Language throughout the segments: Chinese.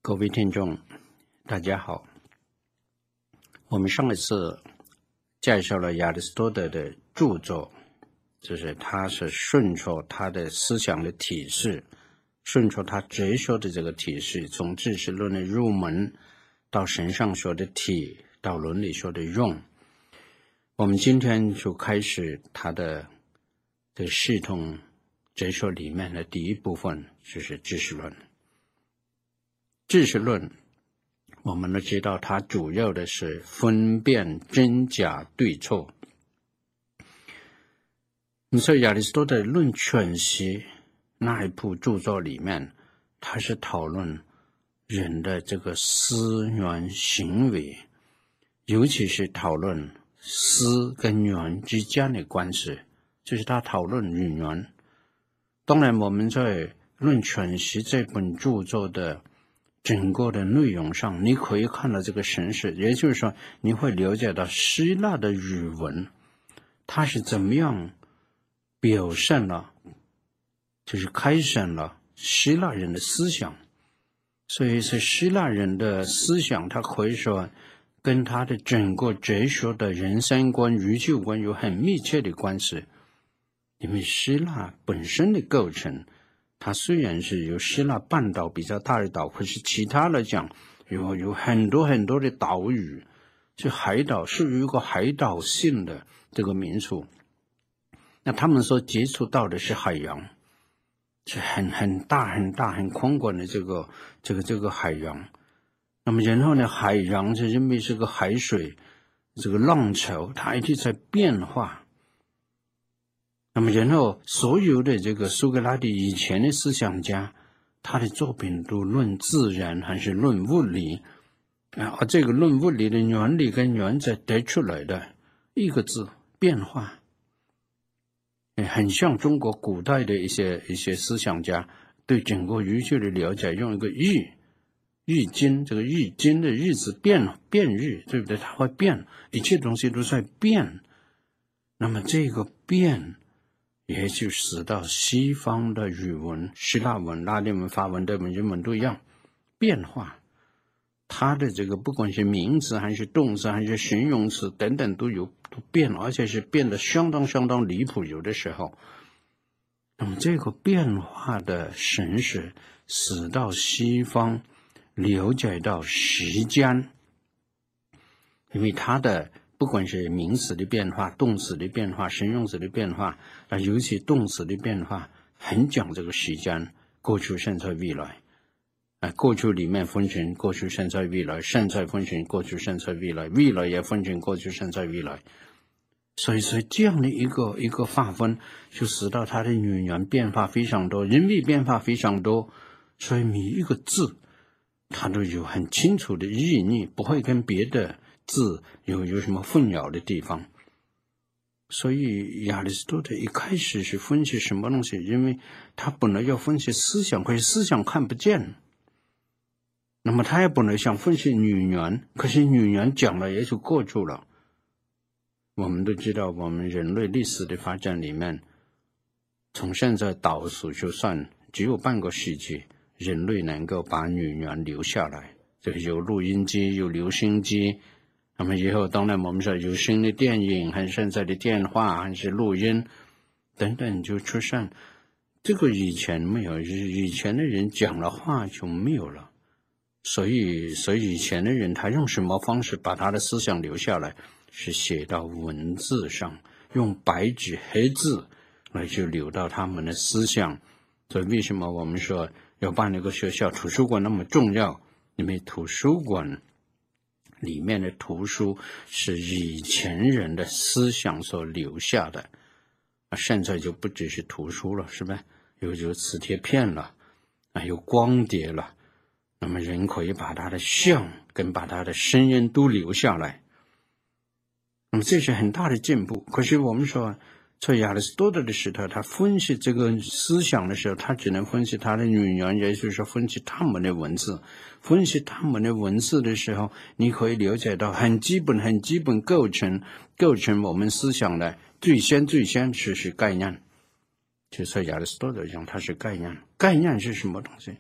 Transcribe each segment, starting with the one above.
各位听众大家好，我们上一次介绍了亚里士多德的著作，就是他是顺着他的思想的体系，顺着他哲学的这个体系，从知识论的入门到神上学的体，到伦理学的用。我们今天就开始他的这个系统哲学里面的第一部分，就是知识论。知识论我们都知道，它主要的是分辨真假对错。所以亚里士多德《论权息》那一部著作里面，他是讨论人的这个思源行为，尤其是讨论思跟源之间的关系，就是他讨论语言。当然我们在《论权息》这本著作的整个的内容上，你可以看到这个形式，也就是说你会了解到希腊的语文它是怎么样表现了，就是开展了希腊人的思想。所以是希腊人的思想，它可以说跟他的整个哲学的人生观、宇宙观有很密切的关系。因为希腊本身的构成，它虽然是由希腊半岛比较大的岛，可是其他来讲有很多很多的岛屿，是海岛，是有一个海岛性的这个民族。那他们所接触到的是海洋，是很大很大很宽广的这个海洋。那么然后呢，海洋就因为是个海水，这个浪潮它一直在变化。那么然后所有的这个苏格拉底以前的思想家，他的作品都论自然还是论物理而这个论物理的原理跟原则得出来的一个字，变化。很像中国古代的一些思想家对整个宇宙的了解，用一个日经，这个日经的日子变日，对不对？它会变，一切东西都在变。那么这个变也就使到西方的语文，希腊文、拉丁文、法文、德文、英文都一样变化。它的这个不管是名词还是动词还是形容词等等都变了，而且是变得相当离谱，有的时候。那么这个变化的形式使到西方了解到时间，因为它的不管是名词的变化、动词的变化、形容词的变化尤其动词的变化很讲这个时间，过去、现在、未来。过去里面分成过去、现在、未来，现在分成过去、现在、未来，未来也分成过去、现在、未来。所以这样的一个划分，就使到它的语言变化非常多，人为变化非常多，所以每一个字它都有很清楚的意义，不会跟别的字有什么混淆的地方。所以亚里士多德一开始是分析什么东西，因为他本来要分析思想，可是思想看不见。那么他也本来想分析语言，可是语言讲了也就过去了。我们都知道，我们人类历史的发展里面，从现在倒数就算只有半个世纪，人类能够把语言留下来，这个有录音机，有留声机。那么以后当然我们说有新的电影，还是现在的电话，还是录音等等就出现。这个以前没有，以前的人讲了话就没有了。所以以前的人他用什么方式把他的思想留下来，是写到文字上，用白纸黑字来就留到他们的思想。所以为什么我们说要办一个学校，图书馆那么重要？因为图书馆里面的图书是以前人的思想所留下的，现在就不只是图书了，是吧？有磁贴片了，有光碟了，那么人可以把他的像跟把他的声音都留下来。那么这是很大的进步。可是我们说在亚里士多德的时代，他分析这个思想的时候，他只能分析他的语言，也就是说分析他们的文字。分析他们的文字的时候，你可以了解到很基本构成我们思想的最先是概念。就在亚里士多德讲，它是概念。概念是什么东西？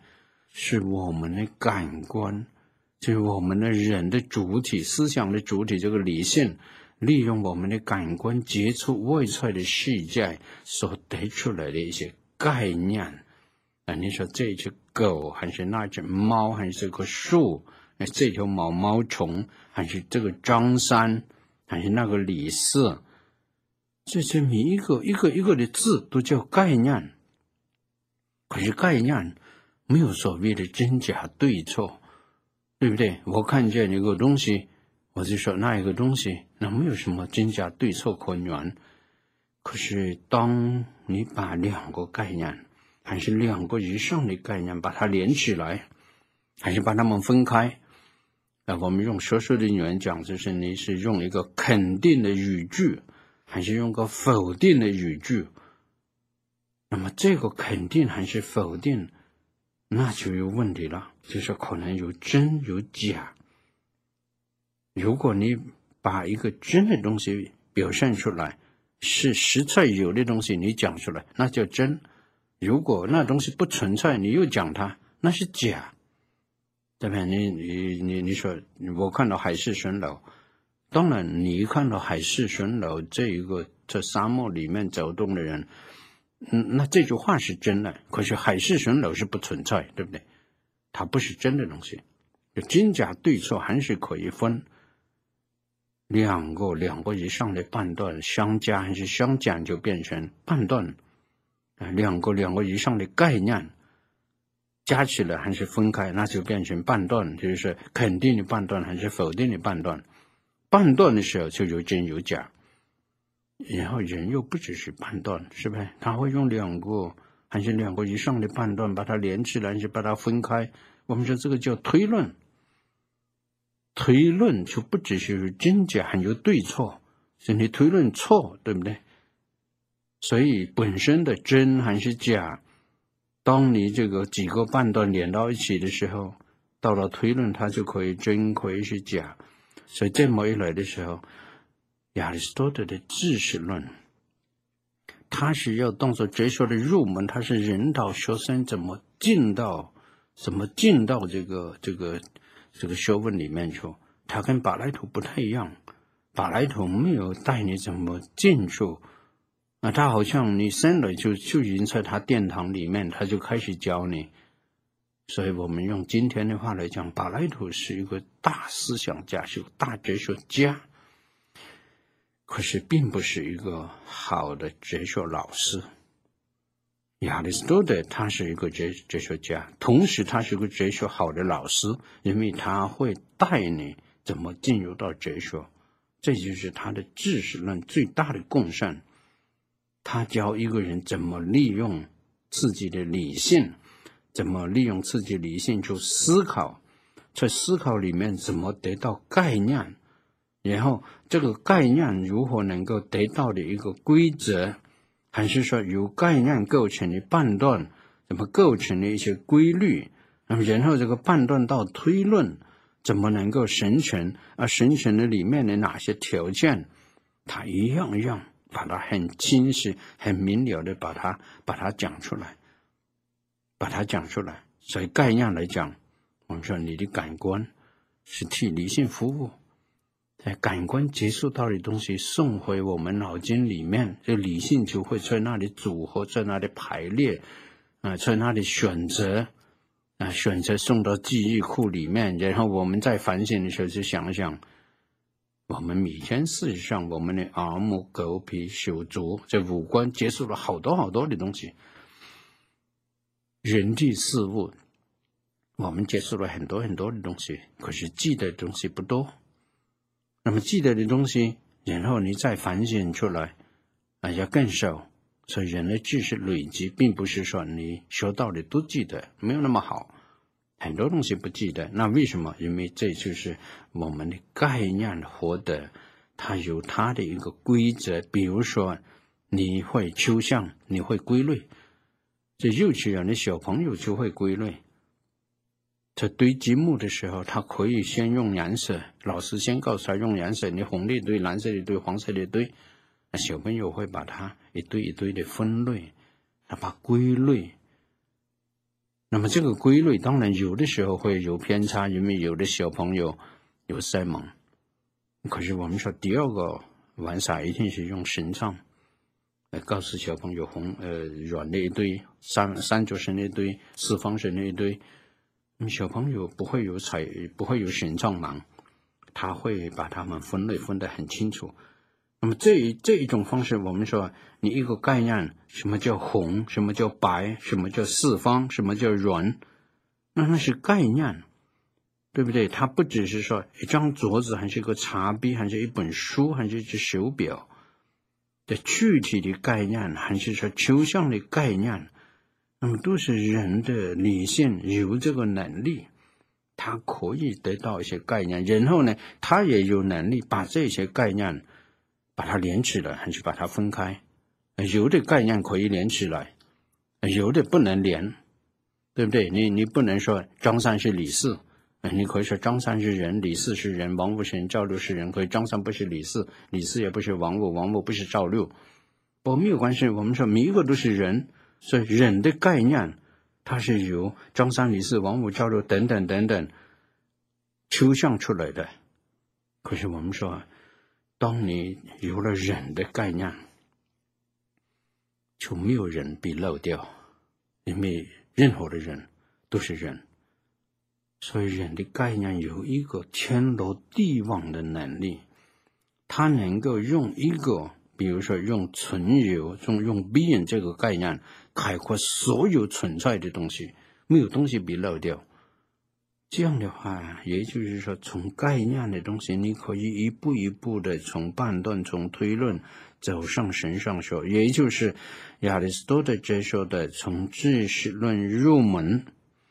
是我们的感官，就是我们的人的主体、思想的主体，这个理性利用我们的感官接触外在的世界所得出来的一些概念。你说这只狗还是那只猫，还是这棵树，这条毛毛虫，还是这个张三，还是那个李四，这些每一个的字都叫概念。可是概念没有所谓的真假对错，对不对？我看见一个东西，我就说那一个东西，那没有什么真假对错可言。可是当你把两个概念，还是两个以上的概念，把它连起来，还是把它们分开，我们用学术的语言讲，就是你是用一个肯定的语句，还是用个否定的语句。那么这个肯定还是否定，那就有问题了，就是可能有真有假。如果你把一个真的东西表现出来，是实在有的东西你讲出来，那叫真。如果那东西不存在，你又讲它，那是假。对不对？你说我看到海市蜃楼，当然你看到海市蜃楼这沙漠里面走动的人，那这句话是真的，可是海市蜃楼是不存在，对不对？它不是真的东西，真假对错还是可以分。两个以上的判断相加还是相减就变成判断，两个以上的概念加起来还是分开，那就变成判断，就是肯定的判断还是否定的判断。判断的时候就有真有假，然后人又不只是判断，是不是？他会用两个还是两个以上的判断把它连起来，还是把它分开。我们说这个叫推论。推论就不只是真假还有对错，是你推论错，对不对？所以本身的真还是假，当你这个几个判断连到一起的时候，到了推论它就可以真可以是假。所以这么一来的时候，亚里士多德的知识论，它是要当作哲学的入门，它是引导学生怎么进到这个学问里面去。它跟柏拉图不太一样，柏拉图没有带你怎么进去，他好像你生来就已经在他殿堂里面，他就开始教你。所以我们用今天的话来讲，柏拉图是一个大思想家，是个大哲学家，可是并不是一个好的哲学老师。亚里士多德他是一个哲学家，同时他是一个哲学好的老师，因为他会带你怎么进入到哲学，这就是他的知识论最大的贡献。他教一个人怎么利用自己的理性，怎么利用自己理性去思考，在思考里面怎么得到概念，然后这个概念如何能够得到的一个规则，还是说由概念构成的判断怎么构成的一些规律，然后这个判断到推论怎么能够形成，形成的里面的哪些条件，他一样一样把它很清晰很明了的把它讲出来，所以概念来讲，我们说你的感官是替理性服务，在感官接触到的东西送回我们脑筋里面，这理性就会在那里组合，在那里排列，在那里选择，选择送到记忆库里面，然后我们在反省的时候就想想，我们每天事实上我们的耳目口鼻手足这五官接触了好多好多的东西，人地事物我们接触了很多很多的东西，可是记得的东西不多。那么记得的东西，然后你再反省出来，要更少。所以人的知识累积，并不是说你学到的都记得，没有那么好，很多东西不记得。那为什么？因为这就是我们的概念获得，它有它的一个规则。比如说，你会抽象，你会归类，这幼稚园的小朋友就会归类。在堆积木的时候，他可以先用颜色，老师先告诉他用颜色，你红的堆，蓝色的堆，黄色的堆，小朋友会把它一堆一堆的分类，他把归类。 那么这个规律当然有的时候会有偏差，因为有的小朋友有塞蒙。可是我们说第二个玩法一定是用绳上来告诉小朋友软的一堆，三角形的一堆，四方形的一堆。小朋友不会有形状盲，他会把它们分类分得很清楚。那么这一种方式，我们说你一个概念，什么叫红，什么叫白，什么叫四方，什么叫圆，那是概念，对不对？它不只是说一张桌子，还是一个茶杯，还是一本书，还是一只手表的具体的概念，还是说抽象的概念，那么都是人的理性有这个能力，他可以得到一些概念，然后呢，他也有能力把这些概念把它连起来，还是把它分开。有的概念可以连起来，有的不能连，对不对？你不能说张三是李四，你可以说张三是人，李四是人，王五是人，赵六是人。可以张三不是李四，李四也不是王五，王五不是赵六。不过没有关系，我们说每一个都是人，所以人的概念它是由张三、李四、王五、赵六等等等等抽象出来的。可是我们说，当你有了人的概念，就没有人被漏掉，因为任何的人都是人。所以人的概念有一个天罗地网的能力，它能够用一个，比如说用存有，用 being 这个概念概括所有存在的东西，没有东西被漏掉。这样的话，也就是说从概念的东西，你可以一步一步的从判断，从推论走上神上说，也就是亚里士多德哲学的从知识论入门，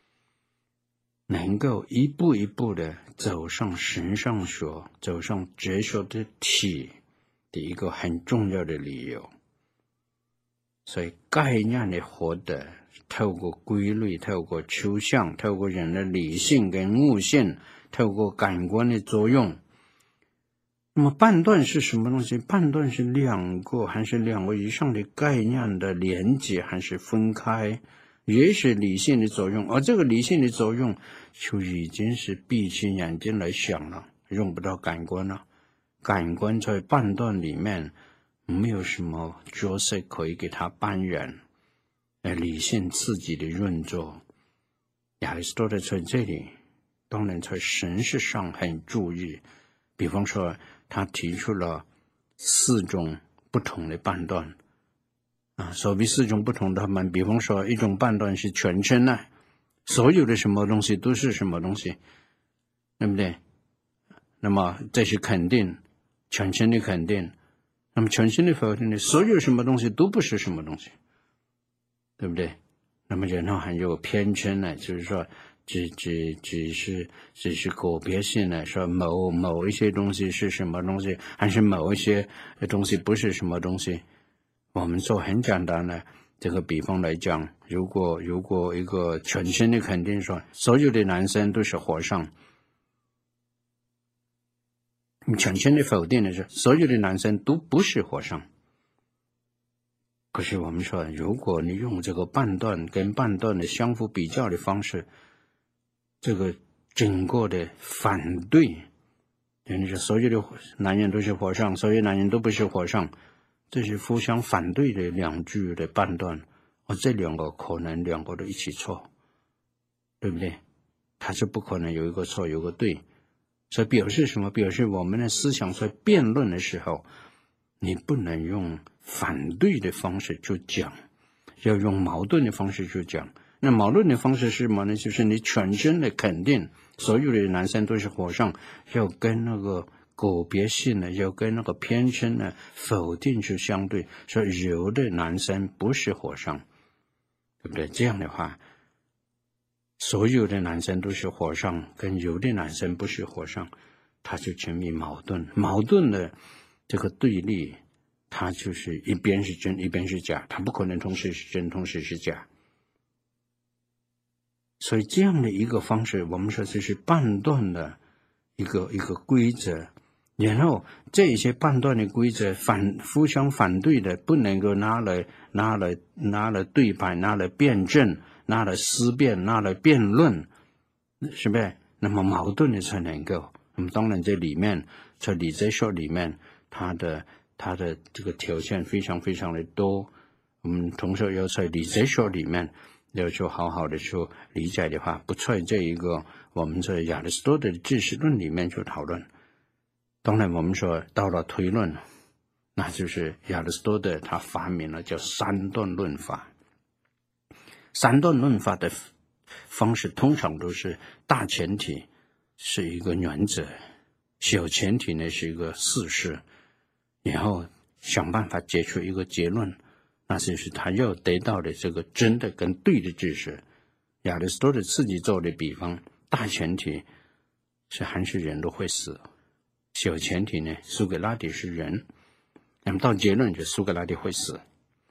能够一步一步的走上神上说，走上哲学的体的一个很重要的理由。所以概念的获得透过规律，透过抽象，透过人的理性跟悟性，透过感官的作用。那么判断是什么东西？判断是两个还是两个以上的概念的连接，还是分开，也是理性的作用。而这个理性的作用就已经是闭起眼睛来想了，用不到感官了。感官在判断里面没有什么角色可以给他扮演，理性自己的运作。亚里士多德在这里当然在神识上很注意，比方说他提出了4种不同的判断所谓4种不同的判断，比方说一种判断是全称所有的什么东西都是什么东西，对不对？那么这是肯定，全称的肯定。那么全称的否定呢？所有什么东西都不是什么东西，对不对？那么然后还有偏称呢，就是说只是个别性的，说某一些东西是什么东西，还是某一些东西不是什么东西。我们做很简单的这个比方来讲，如果一个全称的肯定说所有的男生都是和尚，全称的否定的是所有的男生都不是和尚。可是我们说，如果你用这个判断跟判断的相互比较的方式，这个整个的反对，你说所有的男人都是和尚，所有男人都不是和尚，这是互相反对的两句的判断，这两个可能两个都一起错，对不对？它是不可能有一个错有一个对。所以表示什么？表示我们的思想在辩论的时候，你不能用反对的方式去讲，要用矛盾的方式去讲。那矛盾的方式是什么呢？就是你全身的肯定所有的男生都是和尚，要跟那个个别性呢，要跟那个偏称呢否定去相对，说有的男生不是和尚，对不对？这样的话，所有的男生都是和尚，跟有的男生不是和尚，他就成为矛盾。矛盾的这个对立，它就是一边是真，一边是假，它不可能同时是真，同时是假。所以这样的一个方式，我们说这是判断的一个规则。然后这些判断的规则互相反对的，不能够拿来对白，拿来辩证， 拿来思辨，拿来辩论，是不是？那么矛盾的才能够。那么当然这里面在理哲学里面，它的这个条件非常非常的多。我们同时要在理哲学里面要去好好的去理解的话，不在这一个我们在亚里士多德的知识论里面去讨论。当然我们说到了推论，那就是亚里士多德他发明了叫三段论法。三段论法的方式通常都是大前提是一个原则，小前提呢是一个事实，然后想办法结出一个结论，那就是他要得到的这个真的跟对的知识。亚里士多德自己做的比方，大前提是还是人都会死，小前提呢苏格拉底是人，那么到结论就苏格拉底会死。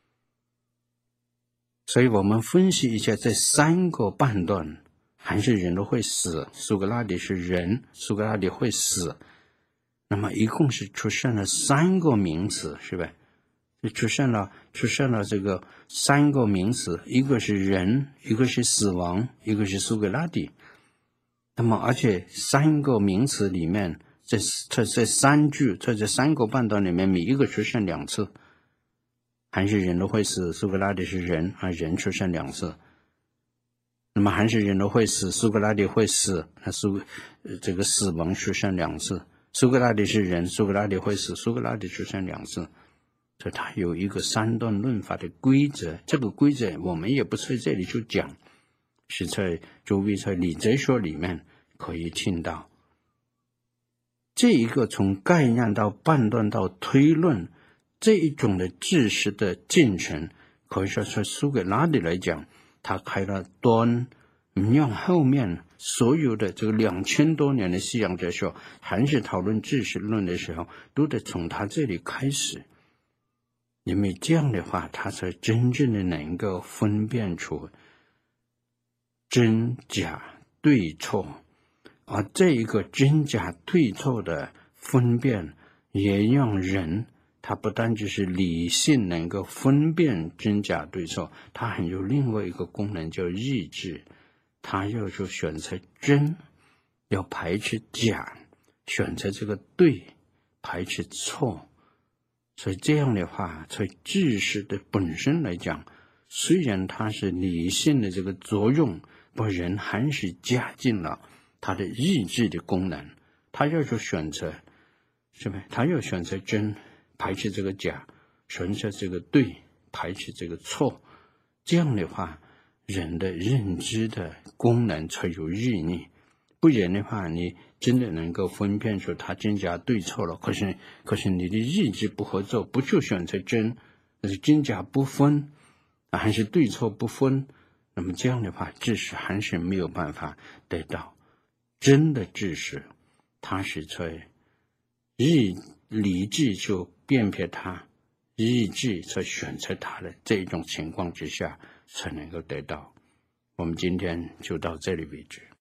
所以我们分析一下这三个判断，还是人都会死，苏格拉底是人，苏格拉底会死，那么一共是出现了三个名词，是吧？就出现了这个三个名词，一个是人，一个是死亡，一个是苏格拉底。那么而且三个名词里面，这三句，在这三个判断里面，每一个出现两次。还是人都会死，苏格拉底是人，人出现两次。那么还是人都会死，苏格拉底会死，这个死亡出现两次。苏格拉底是人，苏格拉底会死，苏格拉底出现两次。所以它有一个三段论法的规则，这个规则我们也不在这里去讲，是在周围在理哲学里面可以听到。这一个从概念到判断到推论，这一种的知识的进程，可以说从苏格拉底来讲，他开了端，让后面所有的这个2000多年的西洋哲学，还是讨论知识论的时候，都得从他这里开始。因为这样的话，他才真正的能够分辨出真假对错，而这一个真假对错的分辨，也让人他不单就是理性能够分辨真假对错，他还有另外一个功能叫意志，他要去选择真，要排斥假，选择这个对，排斥错。所以这样的话，从知识的本身来讲，虽然它是理性的这个作用，把人还是加进了他的意志的功能，他要去选择，是吧？他要选择真，排斥这个假，选择这个对，排斥这个错。这样的话，人的认知的功能才有意义。不然的话，你真的能够分辨出他真假对错了，可是你的意志不合作，不去选择真，真假不分，还是对错不分，那么这样的话，知识还是没有办法得到真的知识。它是在理智就辨别它，意志在选择它的这种情况之下才能够得到。我们今天就到这里为止。